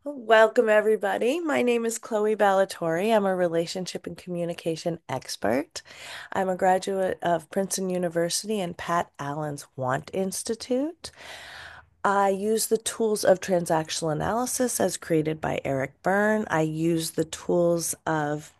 Welcome, everybody. My name is Chloe Ballatori. I'm a relationship and communication expert. I'm a graduate of Princeton University and Pat Allen's Want Institute. I use the tools of transactional analysis as created by Eric Berne. I use the tools of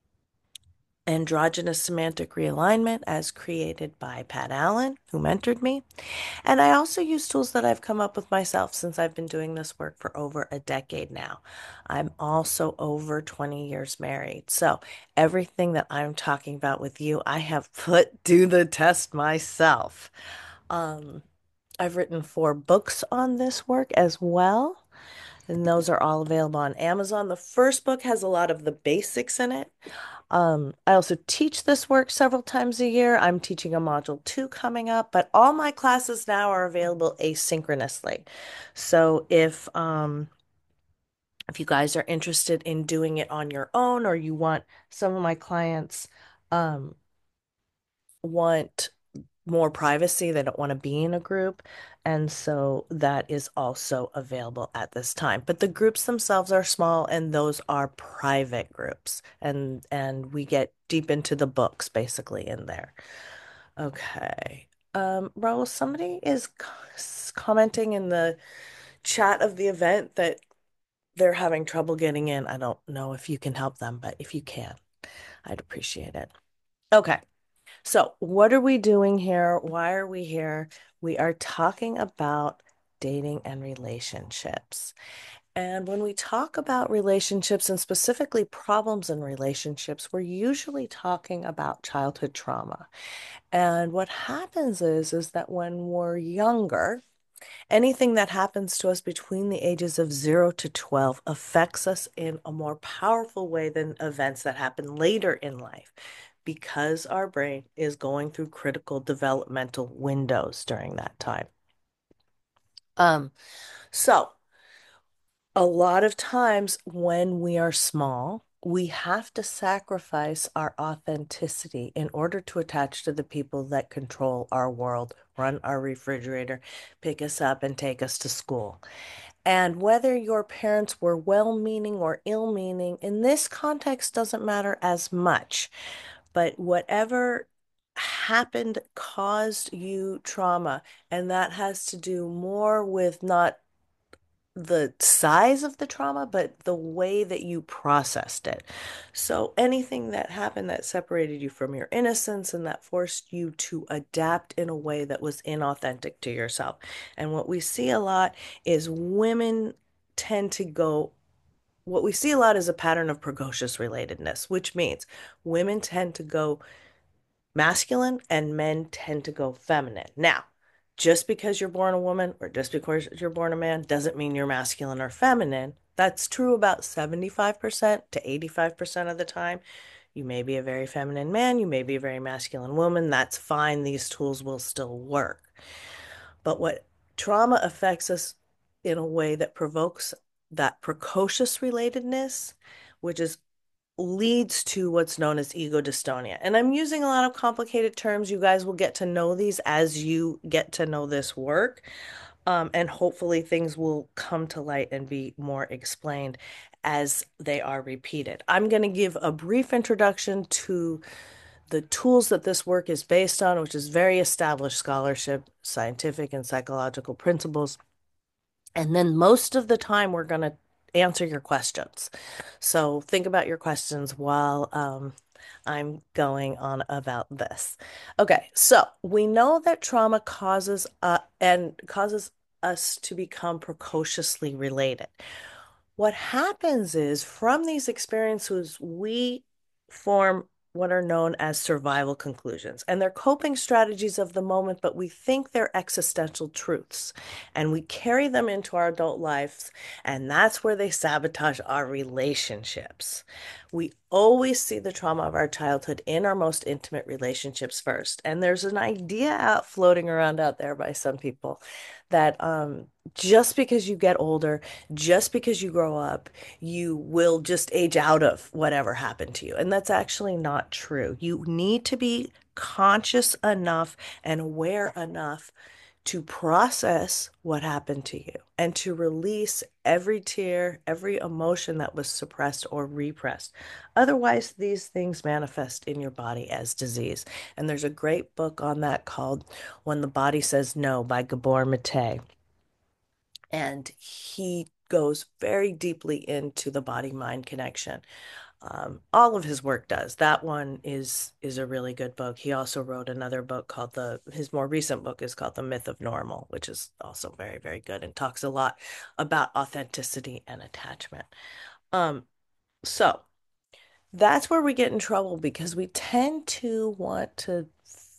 androgynous semantic realignment as created by Pat Allen, who mentored me. And I also use tools that I've come up with myself since I've been doing this work for over a decade now. I'm also over 20 years married. So everything that I'm talking about with you, I have put to the test myself. Um, I've written 4 books on this work as well, and those are all available on Amazon. The first book has a lot of the basics in it. I also teach this work several times a year. I'm teaching a module 2 coming up, but all my classes now are available asynchronously. So if you guys are interested in doing it on your own, or you want some of my clients um want more privacy, they don't want to be in a group, and so that is also available at this time. But the groups themselves are small, and those are private groups, and we get deep into the books basically in there. Okay. Raul, somebody is commenting in the chat of the event that they're having trouble getting in. I don't know if you can help them, but if you can, I'd appreciate it. Okay. So, what are we doing here? Why are we here? We are talking about dating and relationships. And when we talk about relationships and specifically problems in relationships, we're usually talking about childhood trauma. And what happens is that when we're younger, anything that happens to us between the ages of 0 to 12 affects us in a more powerful way than events that happen later in life because our brain is going through critical developmental windows during that time. Um, so a lot of times when we are small, we have to sacrifice our authenticity in order to attach to the people that control our world, run our refrigerator, pick us up, and take us to school. And whether your parents were well-meaning or ill-meaning, in this context doesn't matter as much. But whatever happened caused you trauma, and that has to do more with not the size of the trauma, but the way that you processed it. So anything that happened that separated you from your innocence and that forced you to adapt in a way that was inauthentic to yourself. And what we see a lot is women tend to go, what we see a lot is a pattern of precocious relatedness, which means women tend to go masculine and men tend to go feminine. Now, just because you're born a woman or just because you're born a man doesn't mean you're masculine or feminine. That's true about 75% to 85% of the time. You may be a very feminine man, you may be a very masculine woman. That's fine. These tools will still work. But what trauma affects us in a way that provokes that precocious relatedness, which is leads to what's known as ego dystonia. And I'm using a lot of complicated terms. You guys will get to know these as you get to know this work. And hopefully things will come to light and be more explained as they are repeated. I'm going to give a brief introduction to the tools that this work is based on, which is very established scholarship, scientific and psychological principles. And then most of the time, we're going to answer your questions. So think about your questions while I'm going on about this. Okay, so we know that trauma causes us to become precociously related. What happens is from these experiences, we form what are known as survival conclusions. And they're coping strategies of the moment, but we think they're existential truths. And we carry them into our adult lives, and that's where they sabotage our relationships. We always see the trauma of our childhood in our most intimate relationships first. And there's an idea out floating around out there by some people that just because you get older, just because you grow up, you will just age out of whatever happened to you. And that's actually not true. You need to be conscious enough and aware enough to process what happened to you and to release every tear, every emotion that was suppressed or repressed. Otherwise, these things manifest in your body as disease. And there's a great book on that called When the Body Says No by Gabor Mate. And he goes very deeply into the body-mind connection. All of his work does. That one is a really good book. He also wrote another book called his more recent book is called The Myth of Normal, which is also very, very good and talks a lot about authenticity and attachment. Um, so that's where we get in trouble because we tend to want to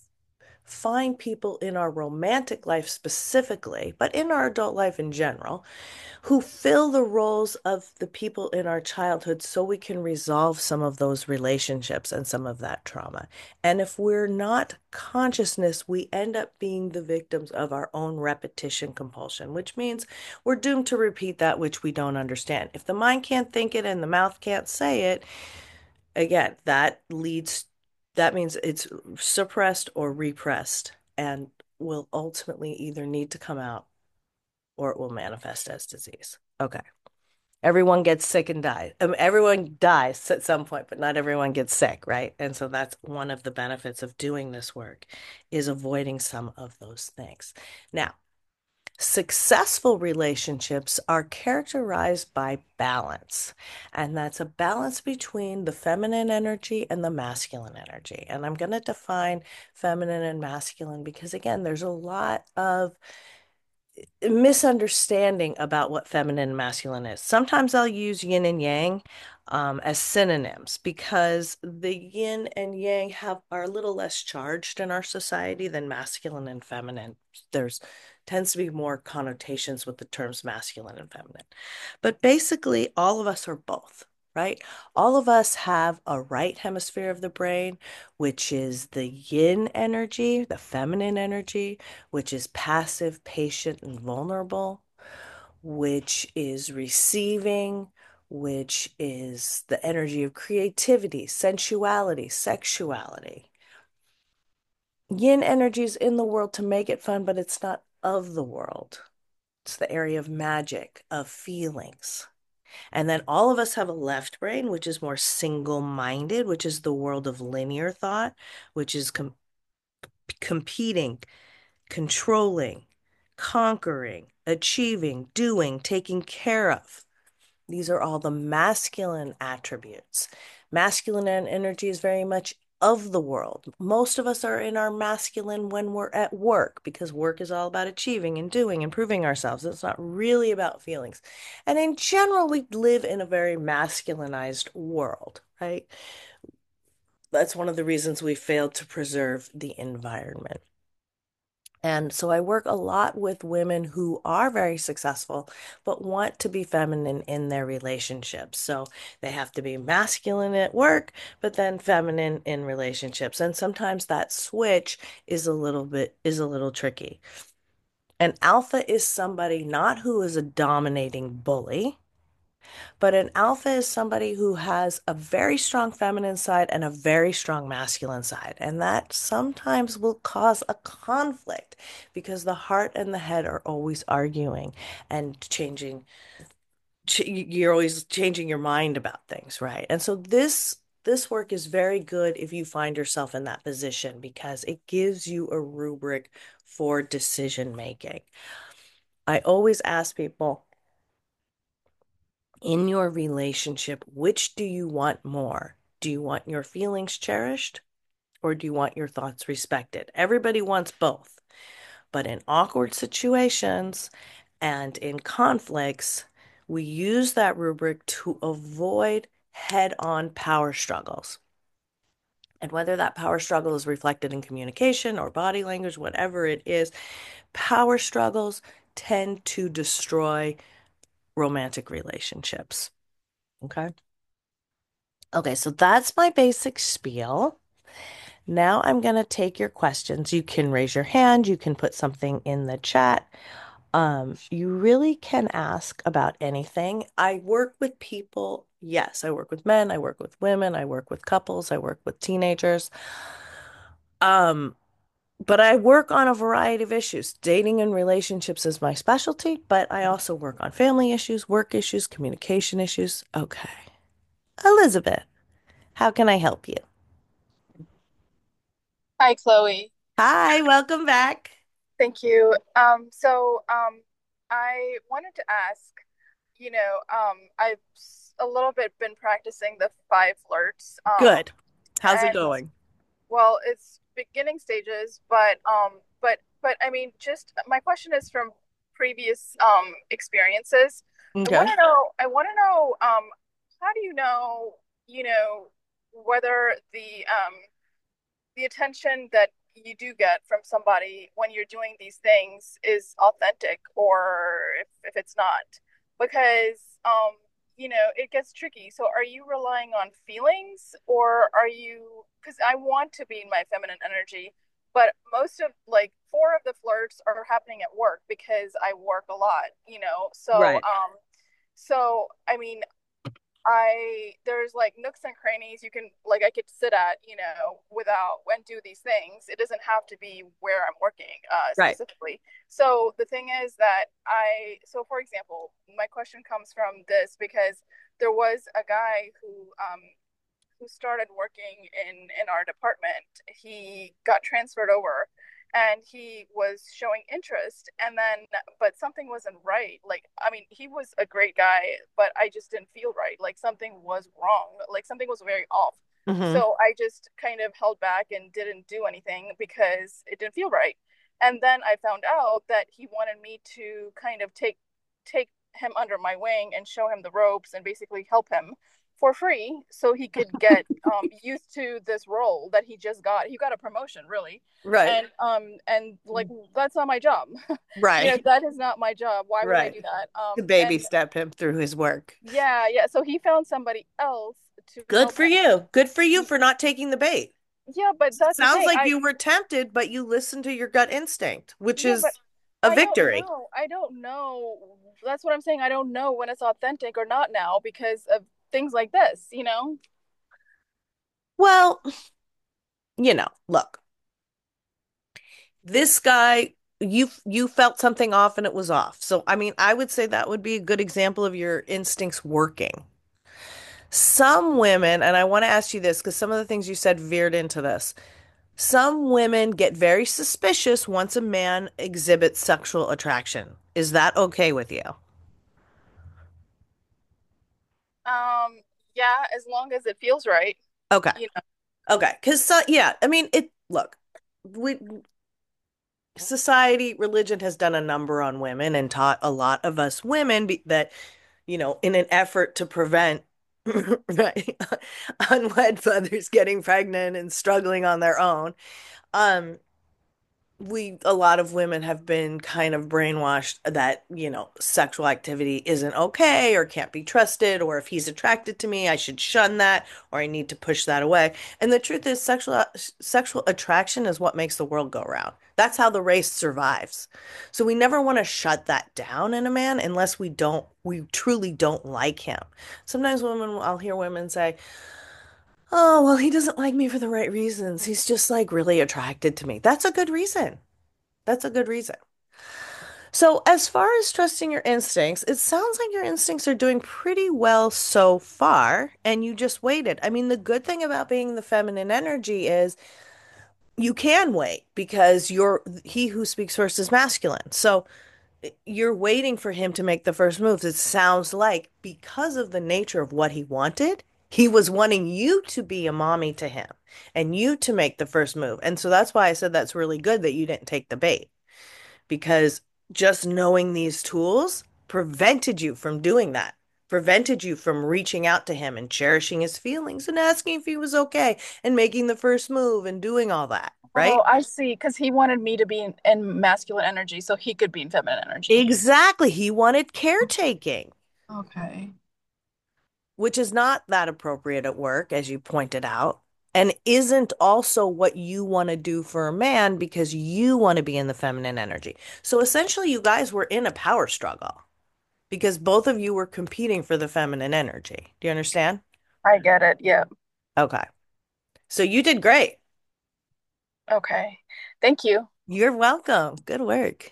find people in our romantic life specifically, but in our adult life in general, who fill the roles of the people in our childhood so we can resolve some of those relationships and some of that trauma. And if we're not consciousness, we end up being the victims of our own repetition compulsion, which means we're doomed to repeat that which we don't understand. If the mind can't think it and the mouth can't say it, again, that means it's suppressed or repressed and will ultimately either need to come out or it will manifest as disease. Okay. Everyone gets sick and dies. Everyone dies at some point, but not everyone gets sick, right? And so that's one of the benefits of doing this work is avoiding some of those things. Now, successful relationships are characterized by balance, and that's a balance between the feminine energy and the masculine energy. And I'm going to define feminine and masculine because, again, there's a lot of misunderstanding about what feminine and masculine is. Sometimes I'll use yin and yang as synonyms because the yin and yang are a little less charged in our society than masculine and feminine. There's tends to be more connotations with the terms masculine and feminine. But basically, all of us are both. Right? All of us have a right hemisphere of the brain, which is the yin energy, the feminine energy, which is passive, patient, and vulnerable, which is receiving, which is the energy of creativity, sensuality, sexuality. Yin energy is in the world to make it fun, but it's not of the world. It's the area of magic, of feelings. And then all of us have a left brain, which is more single-minded, which is the world of linear thought, which is competing, controlling, conquering, achieving, doing, taking care of. These are all the masculine attributes. Masculine energy is very much of the world. Most of us are in our masculine when we're at work because work is all about achieving and doing and proving ourselves. It's not really about feelings. And in general, we live in a very masculinized world, right? That's one of the reasons we failed to preserve the environment. And so I work a lot with women who are very successful, but want to be feminine in their relationships. So they have to be masculine at work, but then feminine in relationships. And sometimes that switch is a little tricky. An alpha is somebody not who is a dominating bully, but an alpha is somebody who has a very strong feminine side and a very strong masculine side. And that sometimes will cause a conflict because the heart and the head are always arguing and changing. You're always changing your mind about things, right? And so this work is very good if you find yourself in that position because it gives you a rubric for decision making. I always ask people, in your relationship, which do you want more? Do you want your feelings cherished or do you want your thoughts respected? Everybody wants both. But in awkward situations and in conflicts, we use that rubric to avoid head-on power struggles. And whether that power struggle is reflected in communication or body language, whatever it is, power struggles tend to destroy romantic relationships. Okay. Okay, so that's my basic spiel. Now I'm going to take your questions. You can raise your hand, you can put something in the chat. You really can ask about anything. I work with people. Yes, I work with men, I work with women, I work with couples, I work with teenagers. Um, But I work on a variety of issues. Dating and relationships is my specialty, but I also work on family issues, work issues, communication issues. Okay. Elizabeth, how can I help you? Hi, Chloe. Hi, welcome back. Thank you. I wanted to ask, a little bit been practicing the five flirts. Good. How's it And going? well, it's beginning stages, but I mean, just my question is from previous experiences. Okay. I want to know, how do you know, whether the attention that you do get from somebody when you're doing these things is authentic or if it's not because it gets tricky. So are you relying on feelings or are you, because I want to be in my feminine energy, but most of like four of the flirts are happening at work because I work a lot, Right. so I mean, there's like nooks and crannies you can like I could sit at, without and do these things. It doesn't have to be where I'm working Right. specifically. So the thing is that so for example, my question comes from this because there was a guy who started working in our department. He got transferred over and he was showing interest and then but something wasn't right. Like I mean, he was a great guy, but I just didn't feel right. Like something was wrong. Like something was very off. Hmm. So I just kind of held back and didn't do anything because it didn't feel right. And then I found out that he wanted me to kind of take him under my wing and show him the ropes and basically help him for free so he could get used to this role that he just got. He got a promotion, really. Right. And like that's not my job. Right. That is not my job. Why would I Right. do that? To baby And step him through his work. yeah. So he found somebody else to Good help for him. you. Good for you for not taking the bait. Yeah, but It that's the sounds thing. like I you were tempted, but you listened to your gut instinct, which Yeah, but is a victory. I don't know. That's what I'm saying. I don't know when it's authentic or not now because of things like this. Well, look, this guy, you felt something off and it was off. So, I mean, I would say that would be a good example of your instincts working. Some women, and I want to ask you this because some of the things you said veered into this. Some women get very suspicious once a man exhibits sexual attraction. Is that okay with you? Yeah, as long as it feels right. Okay. You Okay. Because, yeah, I mean, look, we, society, religion has done a number on women and taught a lot of us women that, in an effort to prevent right, unwed mothers getting pregnant and struggling on their own, um, a lot of women have been kind of brainwashed that, sexual activity isn't okay or can't be trusted, or if he's attracted to me, I should shun that or I need to push that away. And the truth is, sexual attraction is what makes the world go round. That's how the race survives. So we never want to shut that down in a man unless we truly don't like him. Sometimes I'll hear women say, "Oh, well, he doesn't like me for the right reasons. He's just like really attracted to me." That's a good reason. That's a good reason. So, as far as trusting your instincts, it sounds like your instincts are doing pretty well so far, and you just waited. I mean, the good thing about being the feminine energy is you can wait because he who speaks first is masculine. So, you're waiting for him to make the first moves. It sounds like because of the nature of what he wanted, he was wanting you to be a mommy to him and you to make the first move. And so that's why I said that's really good that you didn't take the bait because just knowing these tools prevented you from doing that, prevented you from reaching out to him and cherishing his feelings and asking if he was okay and making the first move and doing all that, right? Oh, I see. Because he wanted me to be in masculine energy so he could be in feminine energy. Exactly. He wanted caretaking, Okay. which is not that appropriate at work, as you pointed out, and isn't also what you want to do for a man because you want to be in the feminine energy. So essentially, you guys were in a power struggle because both of you were competing for the feminine energy. Do you understand? I get it. Yeah. Okay. So you did great. Okay. Thank you. You're welcome. Good work.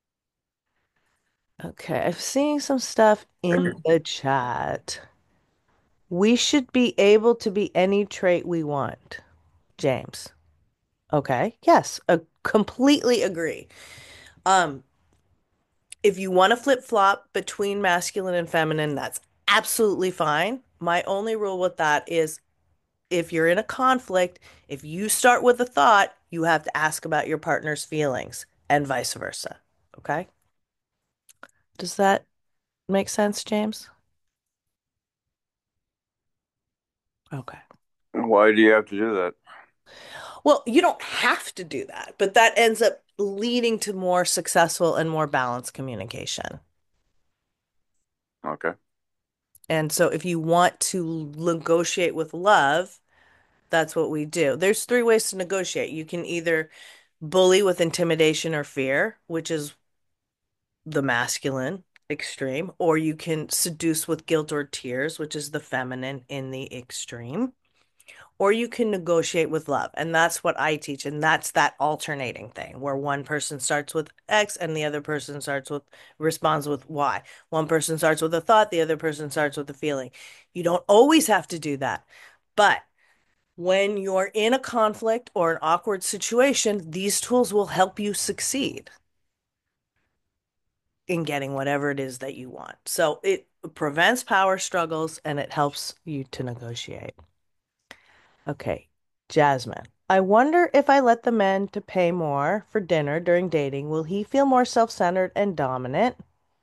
Okay, I'm seeing some stuff in the chat. We should be able to be any trait we want, James. Okay, yes, completely agree. Um, if you want to flip-flop between masculine and feminine, that's absolutely fine. My only rule with that is if you're in a conflict, if you start with a thought, you have to ask about your partner's feelings and vice versa. Okay? Does that make sense, James? Okay. Why do you have to do that? Well, you don't have to do that, but that ends up leading to more successful and more balanced communication. Okay. And so if you want to negotiate with love, that's what we do. There's three ways to negotiate. You can either bully with intimidation or fear, which is the masculine extreme, or you can seduce with guilt or tears, which is the feminine in the extreme, or you can negotiate with love. And that's what I teach. And that's that alternating thing where one person starts with X and the other person responds with Y. One person starts with a thought, the other person starts with a feeling. You don't always have to do that. But when you're in a conflict or an awkward situation, these tools will help you succeed in getting whatever it is that you want. So it prevents power struggles and it helps you to negotiate. Okay, Jasmine. I wonder if I let the men to pay more for dinner during dating, will he feel more self-centered and dominant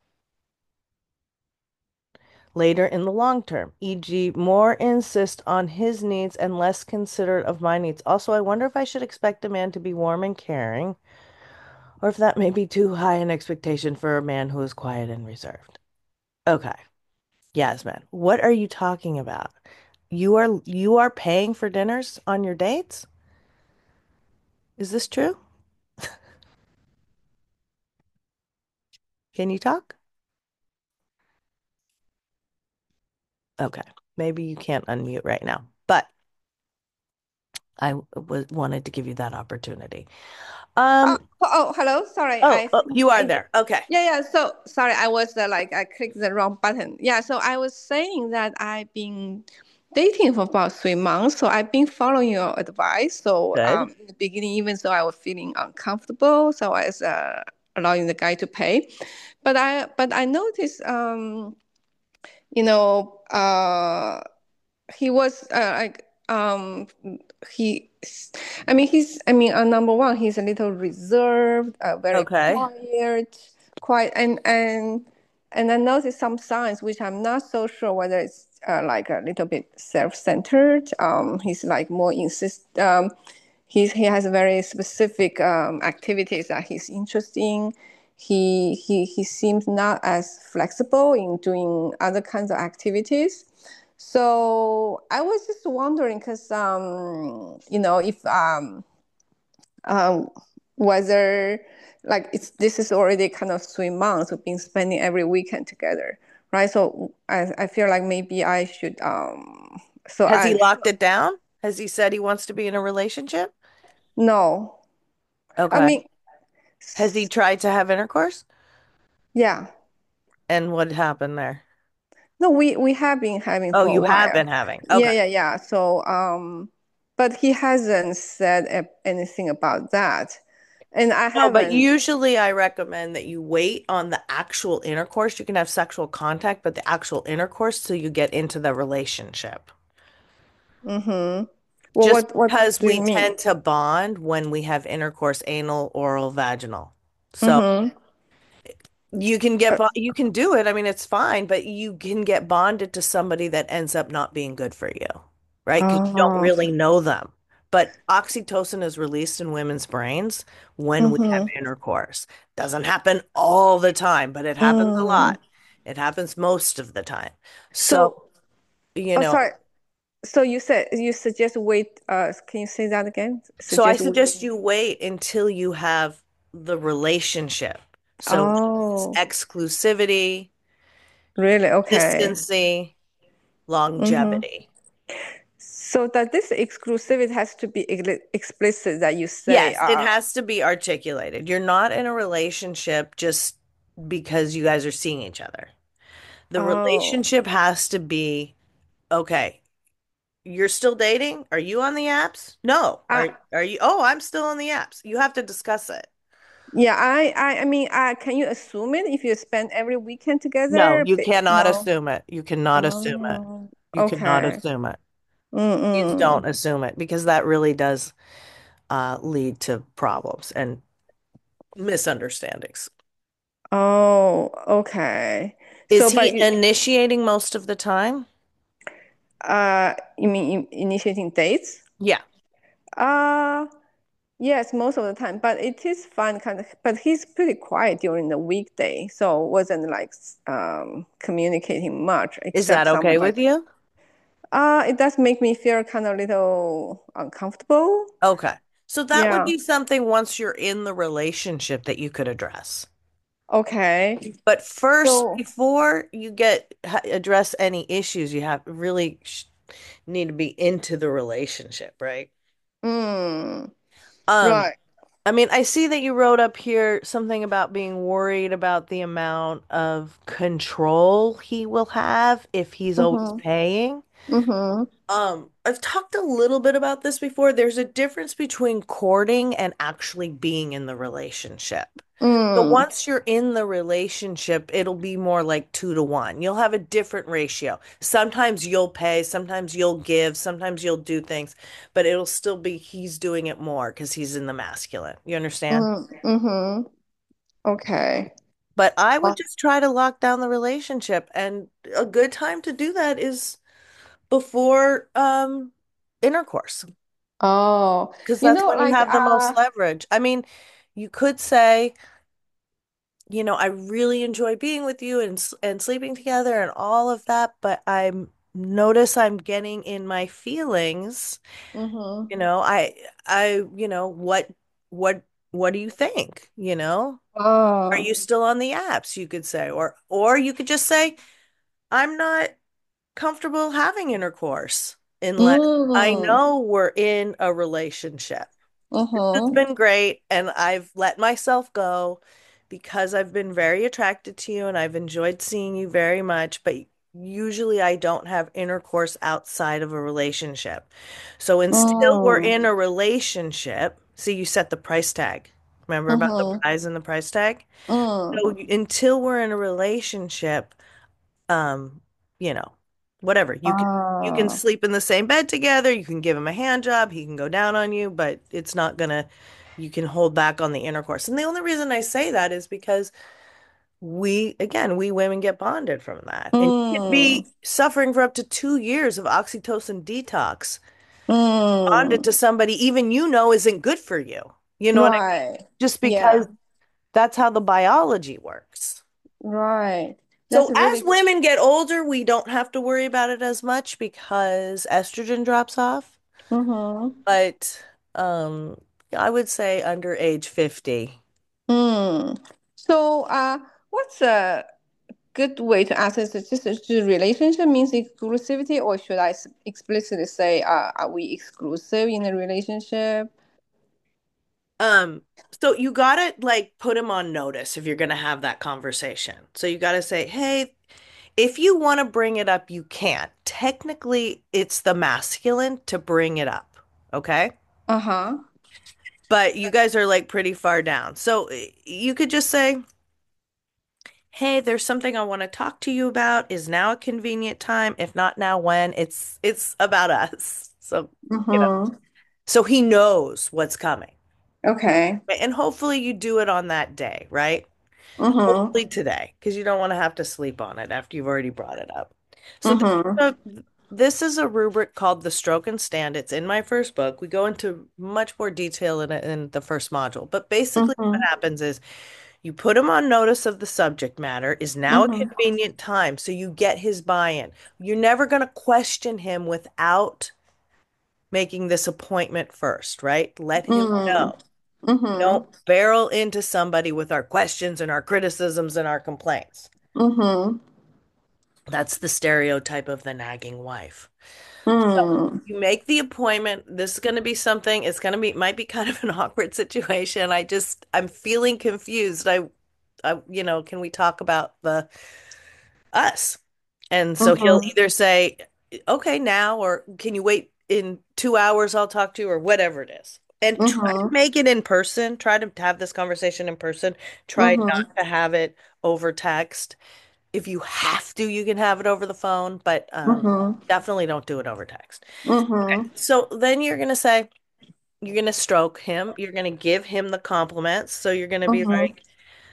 later in the long term, e.g., more insist on his needs and less considerate of my needs. Also, I wonder if I should expect a man to be warm and caring, or if that may be too high an expectation for a man who is quiet and reserved. Okay. Yasmin, what are you talking about? You are paying for dinners on your dates? Is this true? Can you talk? Okay. Maybe you can't unmute right now, but I wanted to give you that opportunity. Oh, Um, oh, hello. Sorry, oh, you are there. Okay. yeah, yeah. So sorry, I was I clicked the wrong button. Yeah, so I was saying that I've been dating for about 3 months. So I've been following your advice. So Good. in the beginning, even though I was feeling uncomfortable, so I was allowing the guy to pay. But I noticed you know he was he number one, he's a little reserved, very Okay. quiet, and I noticed some signs which I'm not so sure whether it's like a little bit self-centered. He's like more he has very specific activities that he's interested in. He seems not as flexible in doing other kinds of activities. So I was just wondering, because if um, whether like this is already kind of 3 months we've been spending every weekend together, right? So I feel like maybe I should so Has he I locked it down? Has he said he wants to be in a relationship? no, I Okay. mean, Has he tried to have intercourse? yeah. And what happened there? No, we have been having Oh, for a you have while. been having. Yeah, Okay. yeah, yeah. So but he hasn't said anything about that, and I No, but haven't. usually I recommend that you wait on the actual intercourse. You can have sexual contact, but the actual intercourse till you get into the relationship. Mm-hmm. Well, Just what because do you we mean? tend to bond when we have intercourse, anal, oral, vaginal. So Mm-hmm. you can do it. I mean, it's fine, but you can get bonded to somebody that ends up not being good for you, right? Because you don't Oh. really know them. But oxytocin is released in women's brains when we have Mm-hmm. intercourse. Doesn't happen all the time, but it happens a Mm. lot. It happens most of the time. So, So, you oh, know, sorry. So you said you suggest wait. Can you say that again? so I Suggest wait. suggest you wait until you have the relationship. So it's Oh, exclusivity, really? Okay. consistency, Mm-hmm. longevity. So that this exclusivity has to be explicit that you say, Yes, it has to be articulated. You're not in a relationship just because you guys are seeing each other. The oh, relationship has to be, okay, you're still dating? Are you on the apps? No. I, Are you? Oh, I'm still on the apps. You have to discuss it. yeah, I mean, can you assume it if you spend every weekend No, together? you cannot No. assume it. You cannot assume it. Oh, You cannot okay. assume it. Please Mm-mm. don't assume it because that really does lead to problems and misunderstandings. Oh, okay. Is So, he but you, initiating most of the time? you mean initiating dates? Yeah. Uh, yes, most of the time. But it is fun, kind of. But he's pretty quiet during the weekday, so wasn't like communicating much, Is except that some okay with like. you? It does make me feel kind of a little uncomfortable. Okay. So that would Yeah. be something once you're in the relationship that you could address. Okay. But first, So, before you address any issues, you have really need to be into the relationship, right? mm, Um, right. I mean, I see that you wrote up here something about being worried about the amount of control he will have if he's always Mm-hmm. paying. Mm-hmm. I've talked a little bit about this before. There's a difference between courting and actually being in the relationship. So Mm, once you're in the relationship, it'll be more like 2 to 1. You'll have a different ratio. Sometimes you'll pay, sometimes you'll give, sometimes you'll do things, but it'll still be he's doing it more because he's in the masculine. You understand? mm-hmm. Okay. But I would Uh, just try to lock down the relationship, and a good time to do that is before intercourse. oh, Because that's when you like have the most leverage. I mean, you could say, I really enjoy being with you and sleeping together and all of that, but notice I'm getting in my feelings. mm-hmm. What what do you think? Are Oh, you still on the apps? You could say, or you could just say, I'm not comfortable having intercourse unless I mm, know we're in a relationship. It's mm-hmm. been great, and I've let myself go because I've been very attracted to you and I've enjoyed seeing you very much, but usually I don't have intercourse outside of a relationship. So until we're Mm, in a relationship, see, you set the price tag. Remember about the mm-hmm. prize and the price tag? Mm. So until we're in a relationship, um, you know, whatever. You can Ah, sleep in the same bed together, you can give him a hand job, he can go down on you, but it's not gonna you can hold back on the intercourse. And the only reason I say that is because we women get bonded from that. And you could mm, be suffering for up to 2 years of oxytocin detox, bonded mm. to somebody even isn't good for you. You know what I mean? Right. Just because Yeah. that's how the biology works. Right. That's So really as good. women get older, we don't have to worry about it as much because estrogen drops off. Mm-hmm. But um, I would say under age 50. Mm. So, what's a good way to assess this? Just relationship means exclusivity, or should I explicitly say, are we exclusive in a relationship? Um, so you gotta like put him on notice if you're gonna have that conversation. So you gotta say, hey, if you want to bring it up, you can. Technically, it's the masculine to bring it up. Okay? Uh-huh. But you guys are like pretty far down. So you could just say, hey, there's something I want to talk to you about. Is now a convenient time? If not now, when? It's about us. So, you know, Mm-hmm. so he knows what's coming. Okay. And hopefully you do it on that day, right? Mm-hmm. Hopefully today, because you don't want to have to sleep on it after you've already brought it up. So Mm-hmm. this is a rubric called the stroke and stand. It's in my first book. We go into much more detail in it in the first module. But basically what Mm-hmm. happens is you put him on notice of the subject matter is now a Mm-hmm. convenient time, so you get his buy-in. You're never going to question him without making this appointment first, right? Let him Mm-hmm. know. Mm-hmm. Don't barrel into somebody with our questions and our criticisms and our complaints. Mm-hmm. That's the stereotype of the nagging wife. So Mm. you make the appointment. This is going to be something, it's going to be, might be kind of an awkward situation. I'm feeling confused. Can we talk about the us? And so he'll Mm-hmm. either say, okay, now, or can you wait in 2 hours? I'll talk to you, or whatever it is. And try to Mm-hmm. make it in person. Try to have this conversation in person. Try Mm-hmm. not to have it over text. If you have to, you can have it over the phone, but Mm-hmm. definitely don't do it over text. Okay. Mm-hmm. So then you're going to stroke him. You're going to give him the compliments. So you're going to be Mm-hmm. like,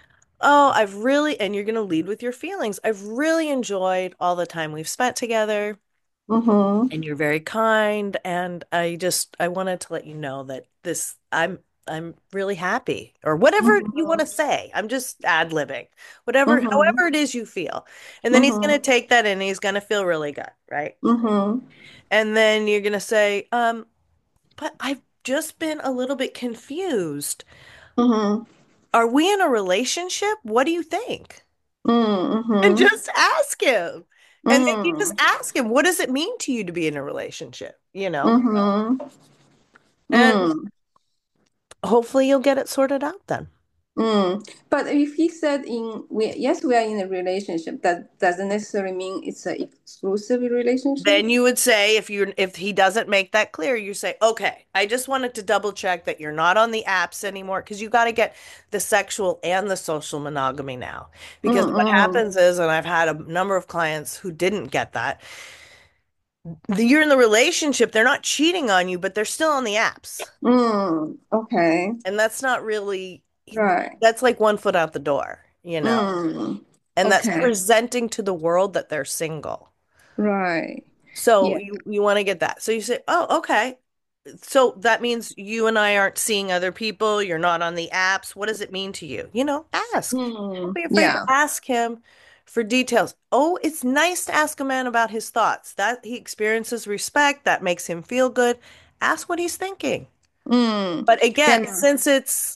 and you're going to lead with your feelings. I've really enjoyed all the time we've spent together, Mm-hmm. and you're very kind. And I wanted to let you know that I'm really happy, or whatever you want to say. I'm just ad-libbing, Mm-hmm. however it is you feel. And then he's going to Mm-hmm. take that in, and he's going to feel really good, right? Mm-hmm. And then you're going to say, but I've just been a little bit confused. Mm-hmm. Are we in a relationship? What do you think? And Mm-hmm. just ask him. And then you just Mm-hmm. ask him, what does it mean to you to be in a relationship? You know? Mm-hmm. And Mm. hopefully you'll get it sorted out then. Mm. But if he said we are in a relationship, that doesn't necessarily mean it's an exclusive relationship. Then you would say, if he doesn't make that clear, you say, okay, I just wanted to double check that you're not on the apps anymore, because you got to get the sexual and the social monogamy now. Because what Mm-mm. happens is, and I've had a number of clients who didn't get that, you're in the relationship, they're not cheating on you, but they're still on the apps. Mm. Okay. And that's not really, Right. that's like one foot out the door, you know? Mm. And that's Okay. presenting to the world that they're single. Right. So Yeah. you want to get that. So you say, oh, okay. So that means you and I aren't seeing other people. You're not on the apps. What does it mean to you? Ask. Don't Mm. be afraid to Yeah. ask him for details. Oh, it's nice to ask a man about his thoughts. That he experiences respect, that makes him feel good. Ask what he's thinking. Mm. But again, Yeah. since it's,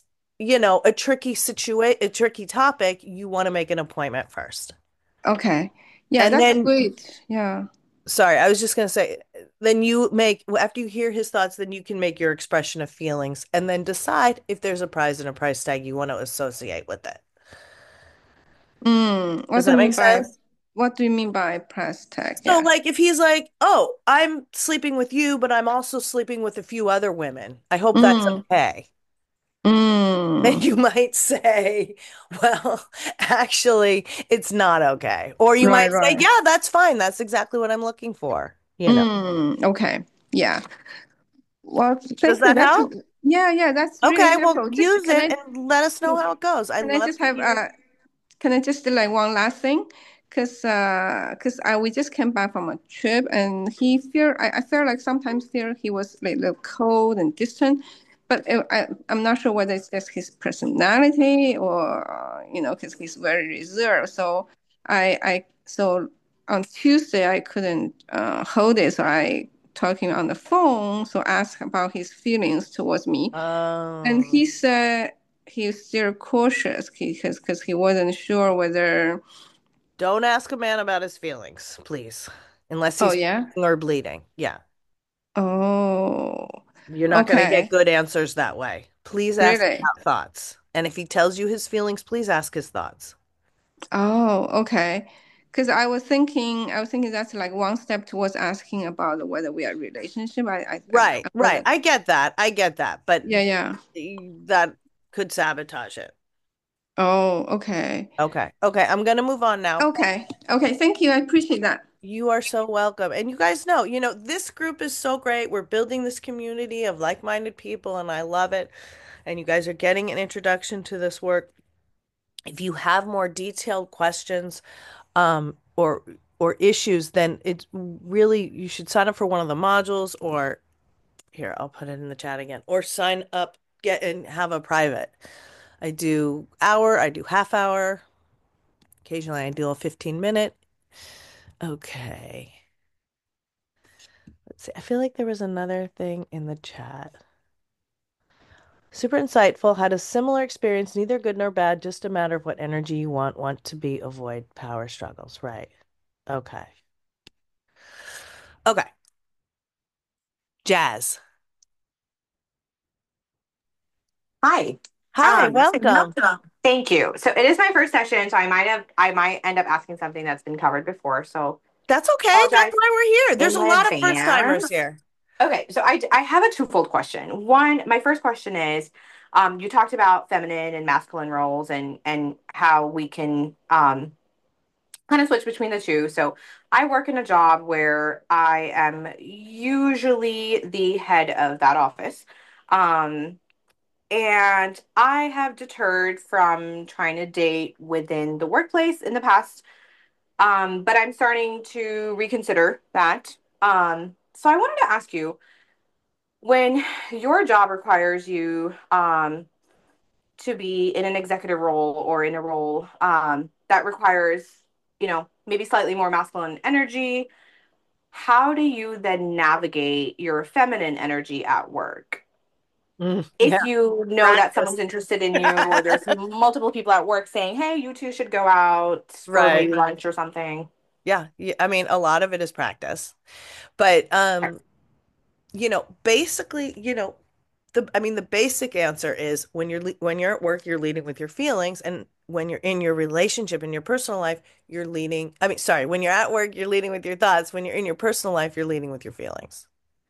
a tricky topic, you want to make an appointment first. Okay. Yeah, And that's then, great. Yeah. sorry, I was just going to say, then after you hear his thoughts, then you can make your expression of feelings and then decide if there's a prize and a price tag you want to associate with it. Mm. Does that make sense? What do you mean by price tag? So, Yeah. like, if he's like, oh, I'm sleeping with you, but I'm also sleeping with a few other women, I hope that's Mm. okay. Then Mm. you might say, well, actually, it's not okay. Or you Right, might say, right. yeah, that's fine. That's exactly what I'm looking for. Mm. Okay. Yeah. Well, Does thank you. that help? Yeah, yeah, that's really Okay, well, helpful. Just use it and let us know how it goes. I'd can I love just to have hear. can I just do like one last thing? Cause I we just came back from a trip and I felt like sometimes feel he was like a little cold and distant, but I'm not sure whether it's just his personality or because he's very reserved. So so on Tuesday I couldn't hold it, so I talking on the phone, so asked about his feelings towards me, and Oh, he said he's still cautious because he wasn't sure whether. don't ask a man about his feelings, please, unless Oh he's yeah. puking or bleeding. Yeah, Oh, you're not going to get okay. good answers that way. Please ask Really? about thoughts. And if he tells you his feelings, please ask his thoughts. Oh, okay. Because I was thinking that's like one step towards asking about whether we are in a relationship. Right, I right. wasn't. I get that. I get that. But Yeah, yeah. that could sabotage it. Oh, okay. Okay. Okay. I'm going to move on now. Okay. Okay. Thank you. I appreciate that. You are so welcome. And you guys know, this group is so great. We're building this community of like-minded people, and I love it. And you guys are getting an introduction to this work. If you have more detailed questions, or issues, then it's really, you should sign up for one of the modules, or here, I'll put it in the chat again, or sign up, get and have a private. I do hour, I do half hour. Occasionally I do a 15-minute. Okay. Let's see. I feel like there was another thing in the chat. Super insightful. Had a similar experience, neither good nor bad, just a matter of what energy you want to be, avoid power struggles. Right. Okay. Okay. Jazz. Hi. Hi, welcome. Thank you. So it is my first session, so I might end up asking something that's been covered before. So That's okay. That's apologize why we're here. There's in a lot of first timers advance. here. Okay, so I have a twofold question. One, my first question is, you talked about feminine and masculine roles and how we can kind of switch between the two. So I work in a job where I am usually the head of that office. Um, And I have deterred from trying to date within the workplace in the past, but I'm starting to reconsider that. So I wanted to ask you, when your job requires you to be in an executive role or in a role that requires, maybe slightly more masculine energy, how do you then navigate your feminine energy at work? Yeah, If you know that someone's practice. interested in you, or there's multiple people at work saying, hey, you two should go out for Right. maybe lunch or something. Yeah. I mean, a lot of it is practice. But basically, the basic answer is when you're at work, you're leading with your feelings, and when you're in your relationship in your personal life, you're leading, I mean, sorry, when you're at work, you're leading with your thoughts. When you're in your personal life, you're leading with your feelings.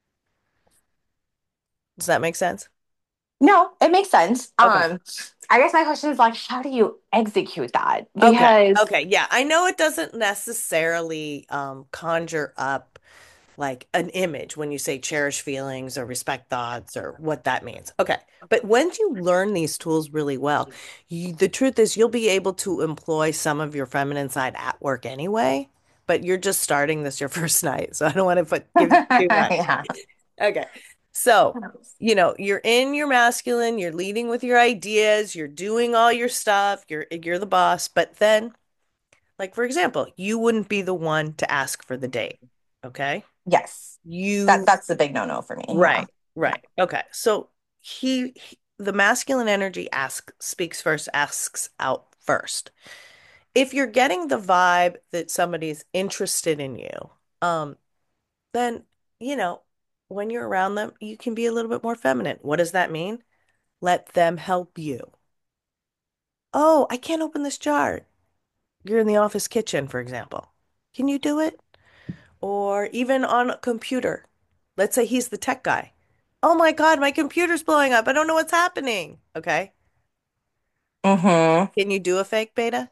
Does that make sense? No, it makes sense. Okay. I guess my question is like, how do you execute that? Okay. Because Okay. Yeah. I know it doesn't necessarily conjure up like an image when you say cherish feelings or respect thoughts or what that means. Okay. But once you learn these tools really well, the truth is you'll be able to employ some of your feminine side at work anyway, but you're just starting this your first night. So I don't want to give you too much. yeah. Okay. So, you're in your masculine, you're leading with your ideas, you're doing all your stuff, you're the boss, but then like for example, you wouldn't be the one to ask for the date. Okay? Yes. You That's the big no-no for me. Yeah. right, right. Okay. So the masculine energy speaks first, asks out first. If you're getting the vibe that somebody's interested in you, um, then, you know, when you're around them, you can be a little bit more feminine. What does that mean? Let them help you. Oh, I can't open this jar. You're in the office kitchen, for example. Can you do it? Or even on a computer. Let's say he's the tech guy. Oh my God, my computer's blowing up. I don't know what's happening. Okay. Mm-hmm. Can you do a fake beta?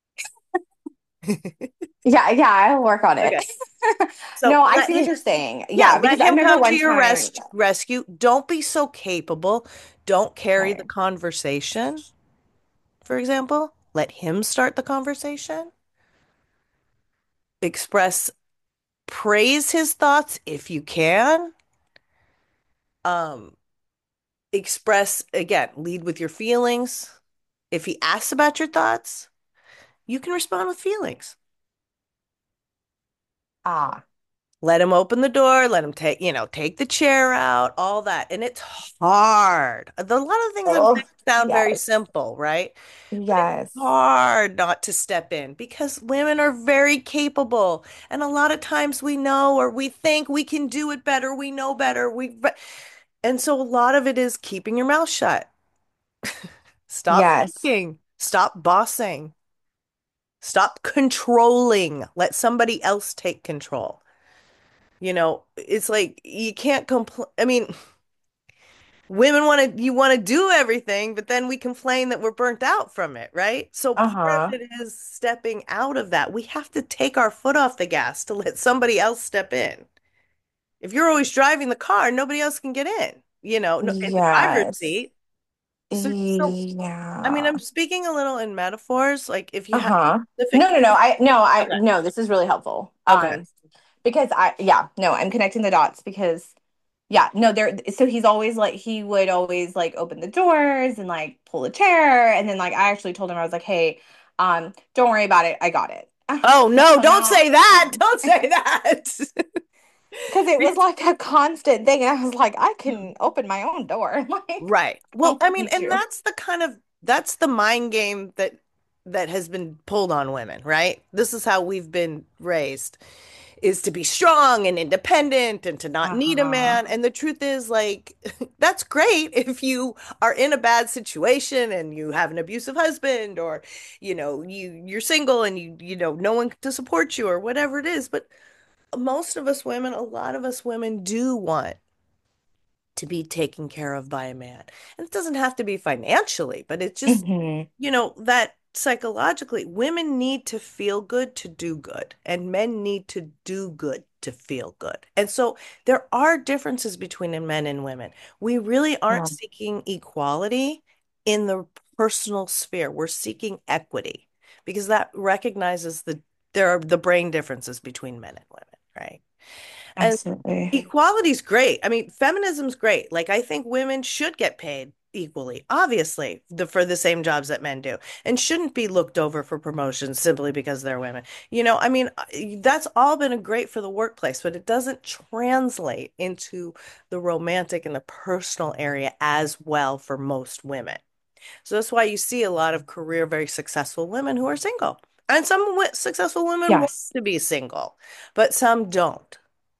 Yeah, yeah, I'll work on it. Okay. So No, I see what you're saying. yeah, Yeah, let because I him remember come to one your time. rescue. Don't be so capable. Don't carry the Okay. conversation, for example. Let him start the conversation. Express, praise his thoughts if you can. Um, express again, lead with your feelings. If he asks about your thoughts, you can respond with feelings. Ah, Let him open the door, let him take the chair out, all that. And it's hard. A lot of things I'm oh, saying sound very yes. simple, right? But it's Yes. hard not to step in because women are very capable. And a lot of times we know or we think we can do it better, we know better. And so a lot of it is keeping your mouth shut. Stop Yes. thinking, stop bossing, stop controlling. Let somebody else take control. It's like you can't complain. I mean, women you want to do everything, but then we complain that we're burnt out from it, right? So part of Uh-huh. it is stepping out of that. We have to take our foot off the gas to let somebody else step in. If you're always driving the car, nobody else can get in, no, in the driver's Yes. seat. So I mean, Yeah. I'm speaking a little in metaphors, like if you have Uh-huh. specific. Okay. No, this is really helpful. Okay. Because yeah, no, I'm connecting the dots because yeah, no, so he's always like, he would always like open the doors and like pull a chair. And then like, I actually told him, I was like, hey, don't worry about it. I got it. Oh no, So don't now, say that. Don't say that. because it was like a constant thing. And I was like, I can open my own door. Like, Right. I Well, I don't mean, need and you. that's the mind game that that has been pulled on women, right? This is how we've been raised, is to be strong and independent and to not need a Uh-huh. man. And the truth is, like, that's great if you are in a bad situation and you have an abusive husband, or, you're single and no one to support you or whatever it is. But most of us women, a lot of us women do want to be taken care of by a man. And it doesn't have to be financially, but it just, Hmm. that psychologically, women need to feel good to do good, and men need to do good to feel good. And so there are differences between men and women. We really aren't Yeah. seeking equality in the personal sphere. We're seeking equity because that recognizes there are the brain differences between men and women, right? And Absolutely. equality's great. I mean, feminism's great. Like, I think women should get paid equally, obviously, for the same jobs that men do, and shouldn't be looked over for promotions simply because they're women. I mean, that's all been a great for the workplace, but it doesn't translate into the romantic and the personal area as well for most women. So that's why you see a lot of career, very successful women who are single. And some successful women want Yes. to be single, but some don't.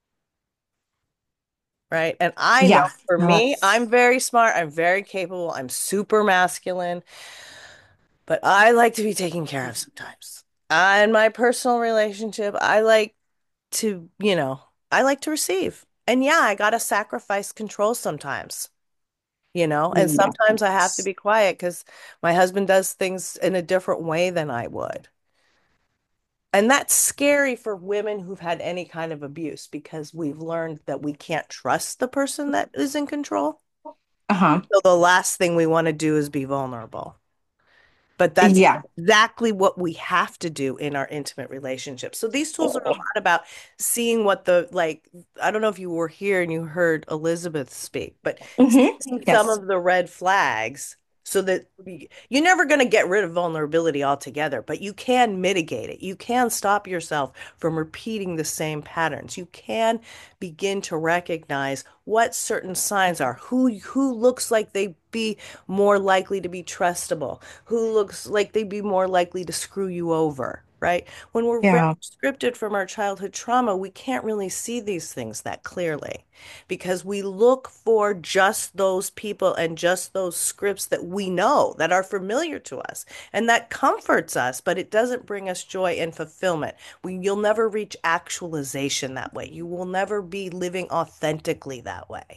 Right. And I know Yeah. for No, me, that's I'm very smart. I'm very capable. I'm super masculine, but I like to be taken care of sometimes. In my personal relationship, I like I like to receive. And yeah, I got to sacrifice control sometimes, and sometimes I have to yes. be quiet because my husband does things in a different way than I would. And that's scary for women who've had any kind of abuse because we've learned that we can't trust the person that is in control. Uh-huh. So the last thing we want to do is be vulnerable. But that's Yeah. exactly what we have to do in our intimate relationships. So these tools are a lot about seeing what I don't know if you were here and you heard Elizabeth speak, but Hmm. seeing some Yes. of the red flags so that you're never going to get rid of vulnerability altogether, but you can mitigate it. You can stop yourself from repeating the same patterns. You can begin to recognize what certain signs are, who looks like they be more likely to be trustable, who looks like they'd be more likely to screw you over, right? When we're very Yeah. scripted from our childhood trauma, we can't really see these things that clearly because we look for just those people and just those scripts that we know that are familiar to us and that comforts us, but it doesn't bring us joy and fulfillment. You'll never reach actualization that way. You will never be living authentically that way.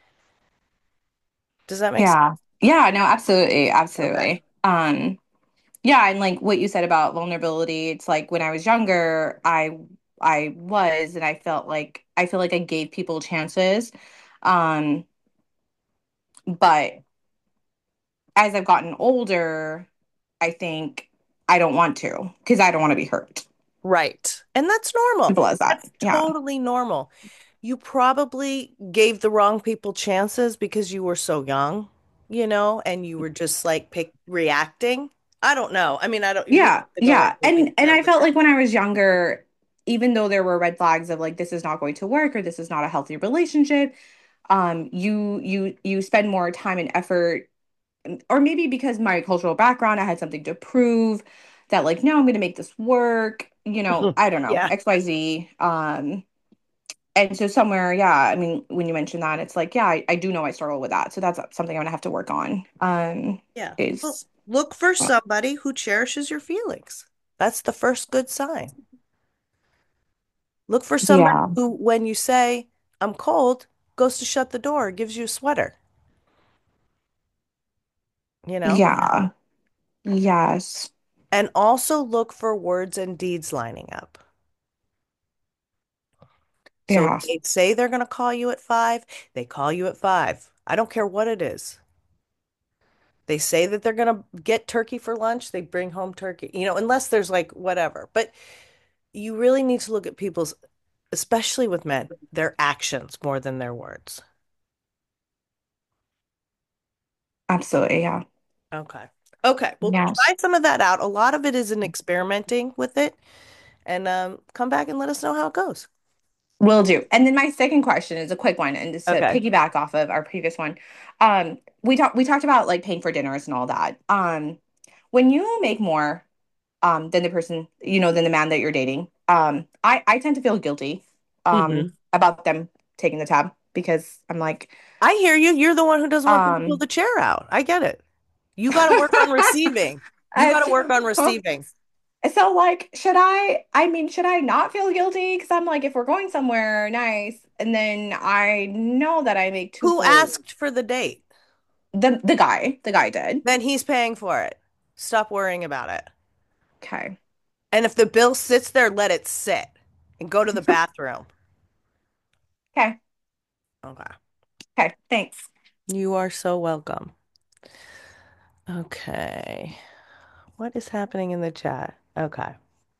Does that make sense? Yeah. Yeah, no, absolutely. Okay. Absolutely. Yeah, and like what you said about vulnerability, it's like when I was younger, I was and I feel like I gave people chances. Um, but as I've gotten older, I think I don't want to because I don't want to be hurt. Right. And that's normal. Simple as that. That's Yeah. totally normal. You probably gave the wrong people chances because you were so young, and you were just like reacting. I don't know. I mean, I don't, you don't Yeah, have to go yeah. into the And I details of felt it. like when I was younger, even though there were red flags of like this is not going to work or this is not a healthy relationship, you spend more time and effort, or maybe because my cultural background, I had something to prove that like no, I'm going to make this work, I don't know, Yeah. XYZ. And so somewhere, yeah, I mean, when you mentioned that, it's like, yeah, I do know I struggle with that. So that's something I'm gonna have to work on. Yeah. Well, Is look for somebody who cherishes your feelings. That's the first good sign. Look for somebody yeah, who, when you say, I'm cold, goes to shut the door, gives you a sweater, you know? yeah, yes, And also look for words and deeds lining up. So if yeah, they say they're going to call you at 5, they call you at 5. I don't care what it is. They say that they're going to get turkey for lunch, they bring home turkey, unless there's like whatever. But you really need to look at people's, especially with men, their actions more than their words. absolutely, yeah, Okay. Okay. Well, yes, try some of that out. A lot of it is in experimenting with it and come back and let us know how it goes. will do. And then my second question is a quick one, and just to Okay. piggyback off of our previous one, we talked about like paying for dinners and all that. When you make more than the person, than the man that you're dating. I tend to feel guilty Hmm. about them taking the tab because I'm like, I hear you. You're the one who doesn't want them to pull um the chair out. I get it. You got to work on receiving. You got to work on receiving. so like, should I not feel guilty? Because I'm like, if we're going somewhere nice, and then I know that I make two Who full, asked for the date? the guy did. Then he's paying for it. Stop worrying about it. Okay. And if the bill sits there, let it sit and go to the bathroom. Okay. Okay. Okay. Thanks. You are so welcome. Okay. What is happening in the chat? Okay.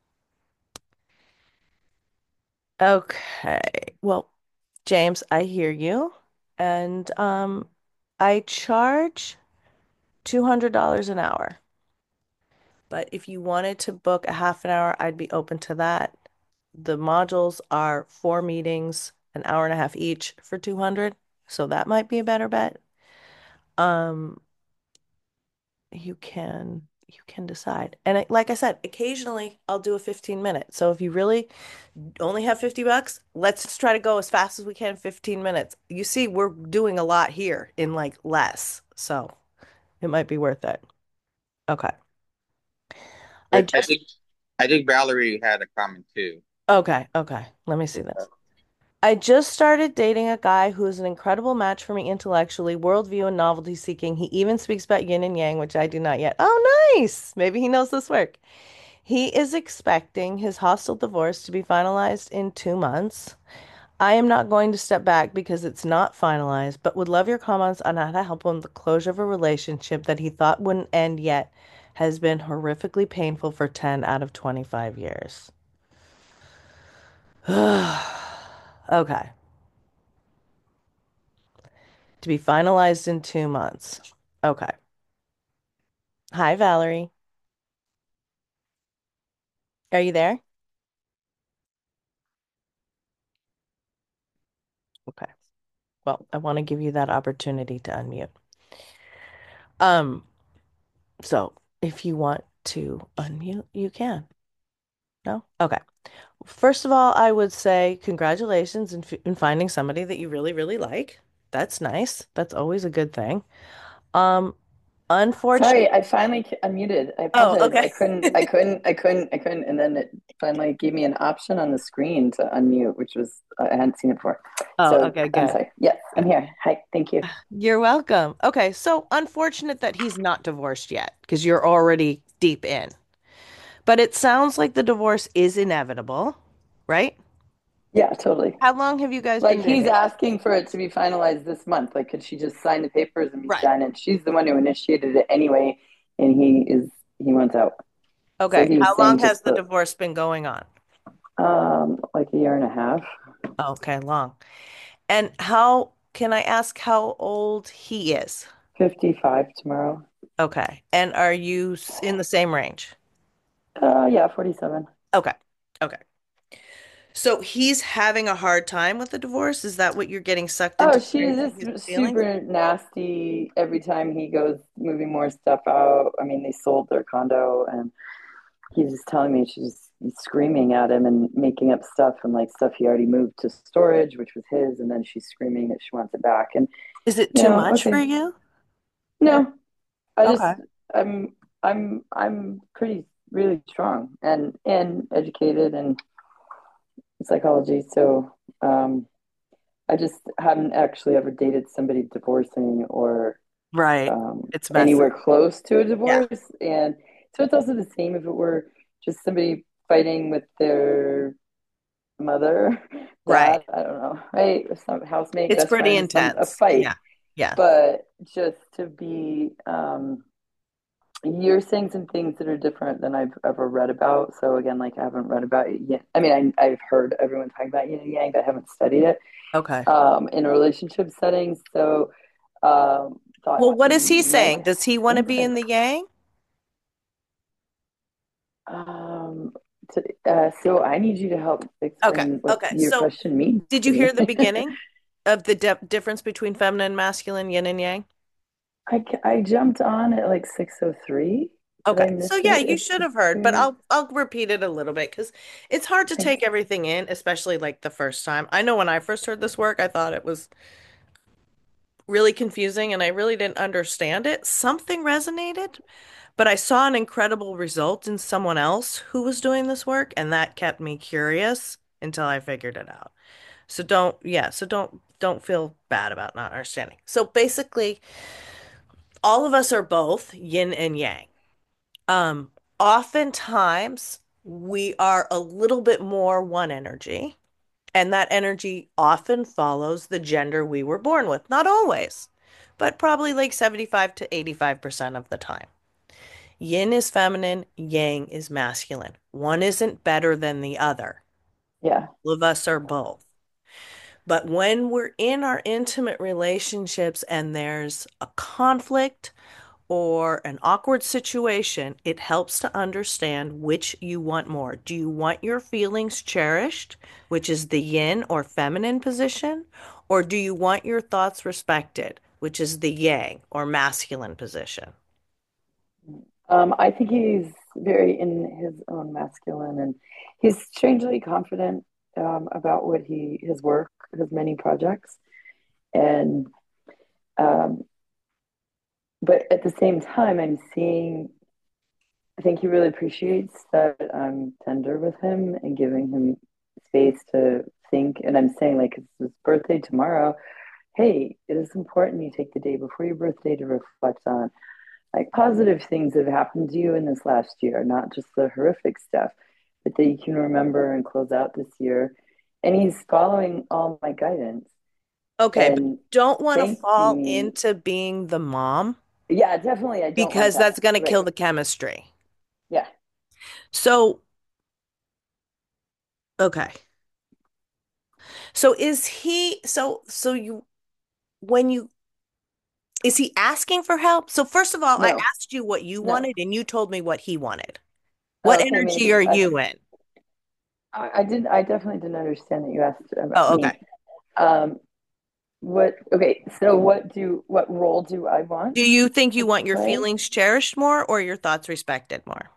Okay. Well, James, I hear you. And I charge $200 an hour. But if you wanted to book a half an hour, I'd be open to that. The modules are 4 meetings, an hour and a half each for 200, so that might be a better bet. Um, you can decide. And like I said, occasionally I'll do a 15 minute. So if you really only have $50, let's just try to go as fast as we can, 15 minutes. You see, we're doing a lot here in like less, so it might be worth it. Okay. I I just think I think Valerie had a comment too. Okay, okay. Let me see this. I just started dating a guy who is an incredible match for me intellectually, worldview, and novelty seeking. He even speaks about yin and yang, which I do not yet. Oh, nice. Maybe he knows this work. He is expecting his hostile divorce to be finalized in 2 months. I am not going to step back because it's not finalized, but would love your comments on how to help him with the closure of a relationship that he thought wouldn't end yet has been horrifically painful for 10 out of 25 years. Okay. To be finalized in 2 months. Okay. Hi, Valerie. Are you there? Okay. Well, I want to give you that opportunity to unmute. Um, so if you want to unmute, you can. No? Okay. First of all, I would say congratulations in finding somebody that you really, really like. That's nice. That's always a good thing. Um, unfortunately, Sorry, I finally unmuted. I oh, apologize. okay. I couldn't, and then it finally gave me an option on the screen to unmute, which was I hadn't seen it before. Oh, So okay, I'm good. sorry. Yes, I'm Good. here. Hi, thank you. You're welcome. Okay, so unfortunate that he's not divorced yet because you're already deep in. But it sounds like the divorce is inevitable, right? Yeah, totally. How long have you guys Like been he's dating? asking for it to be finalized this month. Like, could she just sign the papers and be Right. done? And she's the one who initiated it anyway, and he wants out. So Okay. he was How long saying has just the the divorce been going on? like a year and a half. Okay, long. And how can I ask how old he is? 55 tomorrow. Okay. And are you in the same range? Yeah, 47. Okay. Okay. So he's having a hard time with the divorce? Is that what you're getting sucked Oh, into she's his just feelings? super nasty every time he goes moving more stuff out. I mean, they sold their condo and he's just telling me she's screaming at him and making up stuff and like stuff he already moved to storage, which was his, and then she's screaming that she wants it back. And Is it too much for okay. you? No, I just Okay. I'm pretty really strong and educated in psychology, so I just haven't actually ever dated somebody divorcing or Right. It's messy. anywhere close to a Yeah. divorce. And so it's also the same if it were just somebody fighting with their mother, Right. dad, I don't know, right? Some housemate, It's best pretty friend, a intense. fight. Yeah. Yeah. But just to be, you're saying some things that are different than I've ever read about. So again, like I haven't read about it yet. I mean, I've heard everyone talking about yin and yang, but I haven't studied it Okay. in a relationship setting. So thought Well, what you is he might saying? Does he want to be insight. in the Yang? Um, so I need you to help Okay. explain what Okay. your So, question means did to you hear me. the beginning of the difference between feminine and masculine, yin and yang? I jumped on at like 6:03. Did I Okay. miss So yeah, it? you It's should the have heard, but spirit. I'll repeat it a little bit because it's hard to Okay. take everything in, especially like the first time. I know when I first heard this work, I thought it was really confusing and I really didn't understand it. Something resonated, but I saw an incredible result in someone else who was doing this work, and that kept me curious until I figured it out. So don't feel bad about not understanding. So basically, all of us are both yin and yang. Um, Oftentimes we are a little bit more one energy, and that energy often follows the gender we were born with. Not always, but probably like 75 to 85% of the time. Yin is feminine, yang is masculine. One isn't better than the other. Yeah. All of us are both. But when we're in our intimate relationships and there's a conflict or an awkward situation, it helps to understand which you want more. Do you want your feelings cherished, which is the yin or feminine position, or do you want your thoughts respected, which is the yang or masculine position? I think he's very in his own masculine, and he's strangely confident about what his work, his many projects, and um, but at the same time, I'm seeing. I think he really appreciates that I'm tender with him and giving him space to think. And I'm saying, like, it's his birthday tomorrow. Hey, it is important you take the day before your birthday to reflect on like positive things that have happened to you in this last year, not just the horrific stuff, but that you can remember and close out this year. And he's following all my guidance Okay, but and don't want to thanking fall me. into being the mom Yeah, definitely. I don't want because that. that's going to kill Right. the chemistry. Yeah. So, okay. So is he, so you, when you, is he asking for help? So first of all, I No, asked you what you no. wanted and you told me what he wanted. What Okay, energy maybe. are you in? I definitely didn't understand that you asked about Oh, me. okay. Um, okay, so what role do I want Do you think you to want your play? feelings cherished more or your thoughts respected more?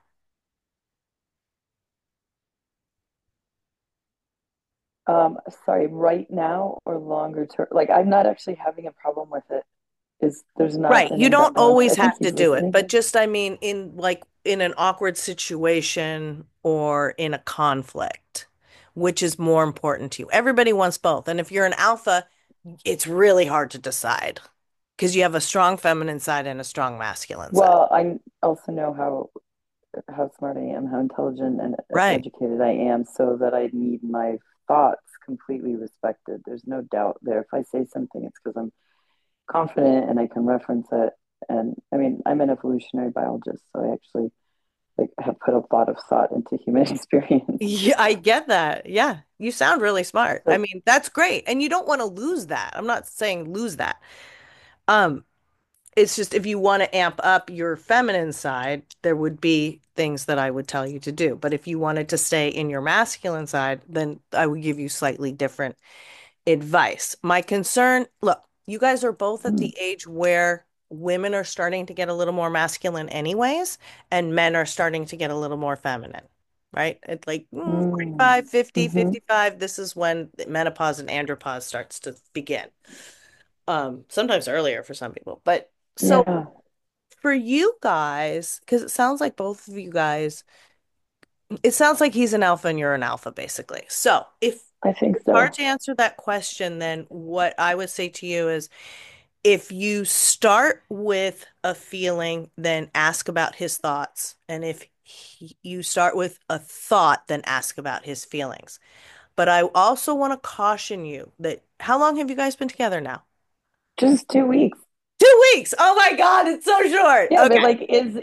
Sorry, right now or longer term? Like, I'm not actually having a problem with it. Is there's not Right. an You don't imbalance? I always think have to he's do it, listening. but just, I mean, in like in an awkward situation or in a conflict, which is more important to you? Everybody wants both. And if you're an alpha, it's really hard to decide because you have a strong feminine side and a strong masculine side. Well, I also know how smart I am, how intelligent and Right. educated I am, so that I need my thoughts completely respected. There's no doubt there. If I say something, it's because I'm confident and I can reference it. And I mean, I'm an evolutionary biologist, so I actually like have put a lot of thought into human experience. Yeah, I get that. Yeah. You sound really smart. I So, mean, that's great. And you don't want to lose that. I'm not saying lose that. Um, it's just if you want to amp up your feminine side, there would be things that I would tell you to do. But if you wanted to stay in your masculine side, then I would give you slightly different advice. My concern, look, you guys are both at mm, the age where women are starting to get a little more masculine anyways, and men are starting to get a little more feminine, right? It's like mm, 45, 50, mm-hmm. 55. This is when menopause and andropause starts to begin. Sometimes earlier for some people. But so Yeah, for you guys, because it sounds like both of you guys, it sounds like he's an alpha and you're an alpha, basically. So if I think it's hard so. to answer that question, then what I would say to you is if you start with a feeling, then ask about his thoughts. And if you start with a thought, then ask about his feelings. But I also want to caution you that how long have you guys been together now? Just 2 weeks. 2 weeks. Oh my God, it's so short. Yeah, but Okay. like is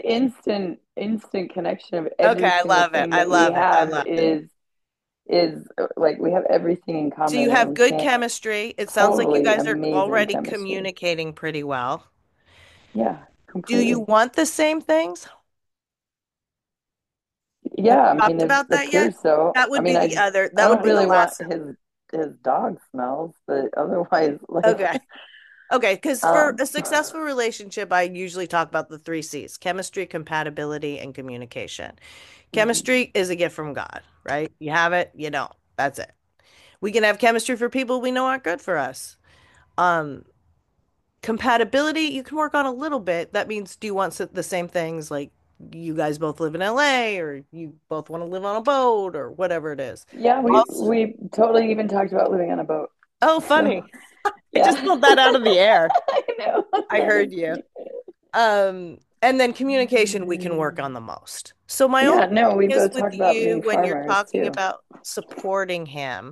instant connection of Okay, every I single love it. thing I that we love it. I have love it. is like we have everything in So you common and have we good can't chemistry. It sounds like you totally guys are amazing already chemistry. communicating pretty well. Yeah, Do you completely. want the same things? Have Yeah, you I mean talked it about that yet? appears so. That I would be mean the other, I that would don't be the really want last step. his dog smells, but otherwise like Okay. Okay, because for Um, a successful relationship, I usually talk about the three C's: chemistry, compatibility, and communication. mhm. Chemistry is a gift from God, right? You have it, you don't. That's it. We can have chemistry for people we know aren't good for us. Um, Compatibility, you can work on a little bit. That means, do you want the same things? Like you guys both live in LA, or you both want to live on a boat, or whatever it is. Yeah, we Also, we totally even talked about living on a boat. oh, So funny. I just yeah, pulled that out of the air. I know I that is heard you. pretty And then communication, we can work good. on the most. So my only Yeah, no, we thing is both with talked about you being when you're farmers talking too. about supporting him,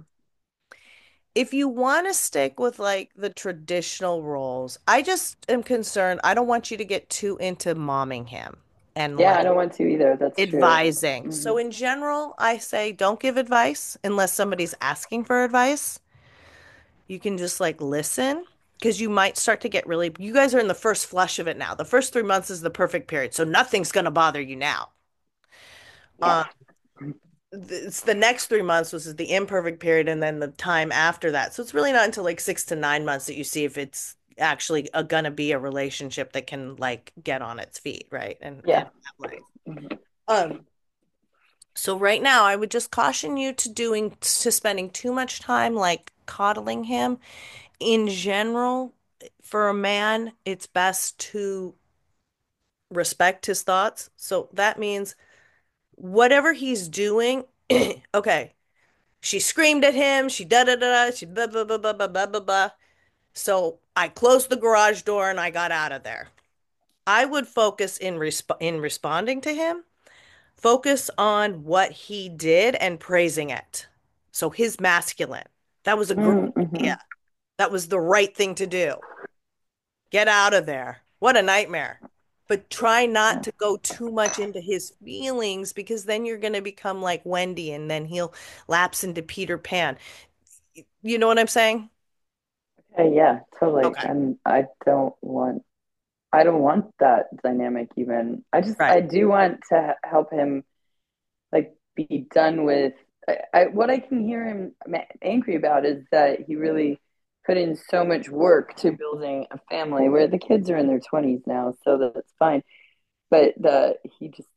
if you want to stick with like the traditional roles, I just am concerned. I don't want you to get too into momming him and Yeah, I like don't want to either. That's true. advising. Hmm. So in general, I say don't give advice unless somebody's asking for advice. You can just like listen because you might start to get really, you guys are in the first flush of it now. The first 3 months is the perfect period. So nothing's going to bother you now. Yeah. Um, it's the next 3 months, which is the imperfect period, and then the time after that. So it's really not until like 6 to 9 months that you see if it's actually gonna be a relationship that can like get on its feet, right? And Yeah. that way. Mhm. Um, so right now I would just caution you to spending too much time like coddling him. In general, for a man, it's best to respect his thoughts. So that means whatever he's doing, okay. She screamed at him. She da da da. She blah blah blah blah blah blah blah blah. So I closed the garage door and I got out of there. I would focus in responding to him. Focus on what he did and praising it. So his masculine. That was a great Mm-hmm. idea. That was the right thing to do. Get out of there. What a nightmare. But try not Yeah. to go too much into his feelings because then you're going to become like Wendy and then he'll lapse into Peter Pan. You know what I'm saying? Okay, yeah, totally. Okay. And I don't want that dynamic even. I Right. do want to help him like be done with what I can hear him angry about is that he really put in so much work to building a family where the kids are in their 20s now, so that's fine. But the he just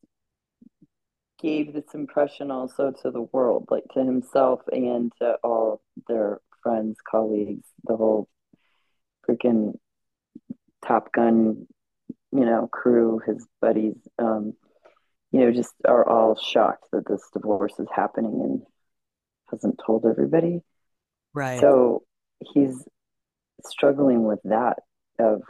gave this impression also to the world, like to himself and to all their friends, colleagues, the whole freaking Top Gun, crew, his buddies, just are all shocked that this divorce is happening and hasn't told everybody. Right. So he's struggling with that of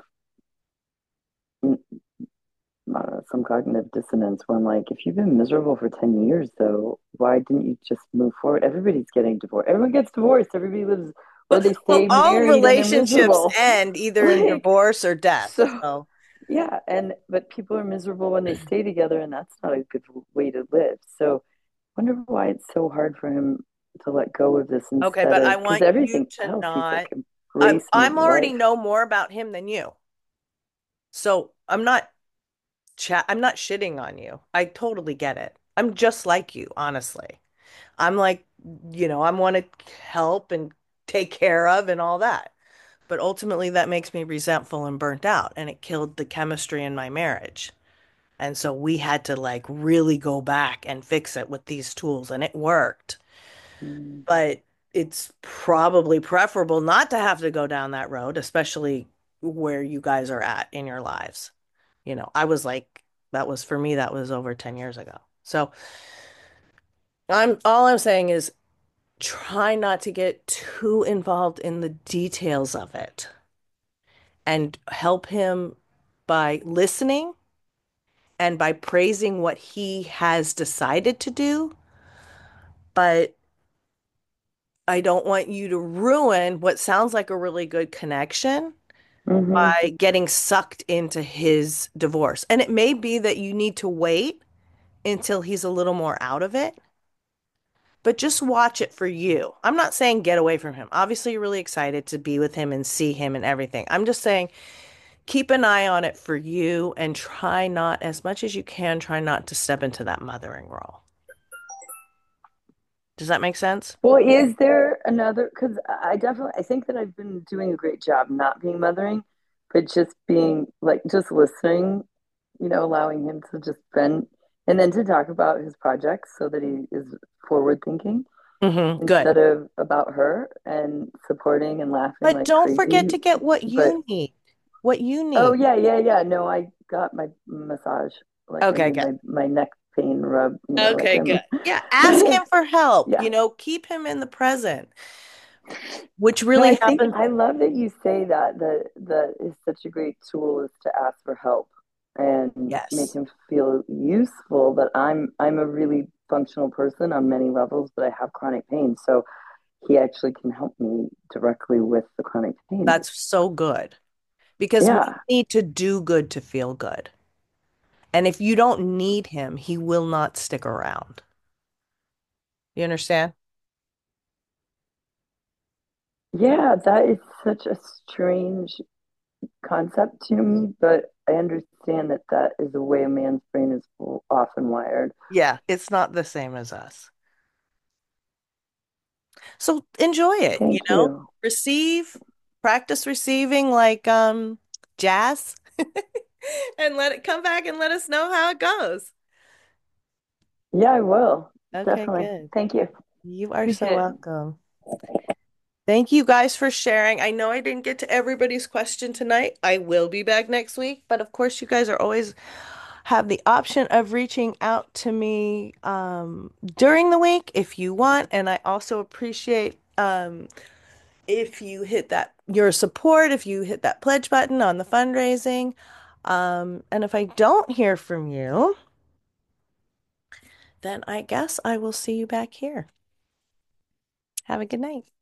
some cognitive dissonance when, like, if you've been miserable for 10 years, though, why didn't you just move forward? Everybody's getting divorced. Everyone gets divorced. Everybody lives, or they Well, stay all married and they're relationships miserable. end either in Like, divorce or death. so So, yeah, but people are miserable when they stay together, and that's not a good way to live. So I wonder why it's so hard for him to let go of this okay, instead but of I because want you everything to else he's like not. embracing his I'm already life. know more about him than you. So I'm not shitting on you. I totally get it. I'm just like you, honestly. I'm like, I want to help and take care of and all that. But ultimately that makes me resentful and burnt out and it killed the chemistry in my marriage. And so we had to like really go back and fix it with these tools, and it worked. Mm. But it's probably preferable not to have to go down that road, especially where you guys are at in your lives. I was like, that was for me, that was over 10 years ago. So all I'm saying is try not to get too involved in the details of it and help him by listening and by praising what he has decided to do. But I don't want you to ruin what sounds like a really good connection Hmm. by getting sucked into his divorce. And it may be that you need to wait until he's a little more out of it, but just watch it for you. I'm not saying get away from him. Obviously, you're really excited to be with him and see him and everything. I'm just saying keep an eye on it for you and try not, as much as you can, try not to step into that mothering role. Does that make sense? Well, is there another? Because I definitely, I think that I've been doing a great job not being mothering, but just being like, just listening, allowing him to just vent and then to talk about his projects so that he is forward thinking Good. instead of about her and supporting and laughing But like don't forget crazy. to get what But you need. What you oh need. yeah, yeah, yeah. No, I got my massage. Like I Okay, need good. my neck pain rub, like Okay, I'm good. Yeah, ask him for help. yeah. Keep him in the present, which No, really I think happens. I love that you say that is such a great tool is to ask for help and make Yes. him feel useful that I'm a really functional person on many levels, but I have chronic pain. So he actually can help me directly with the chronic pain. That's so good because we Yeah. need to do good to feel good. And if you don't need him, he will not stick around. You understand? Yeah, that is such a strange concept to me, but I understand that that is the way a man's brain is often wired. Yeah, it's not the same as us. So enjoy it, Thank you. Receive, practice receiving like jazz and let it come back and let us know how it goes. Yeah, I will. Okay, Definitely. good. Thank you. You are so Appreciate it. welcome. Thank you guys for sharing. I know I didn't get to everybody's question tonight. I will be back next week, but of course, you guys are always have the option of reaching out to me during the week if you want. And I also appreciate if you hit that your support, if you hit that pledge button on the fundraising. And if I don't hear from you, then I guess I will see you back here. Have a good night.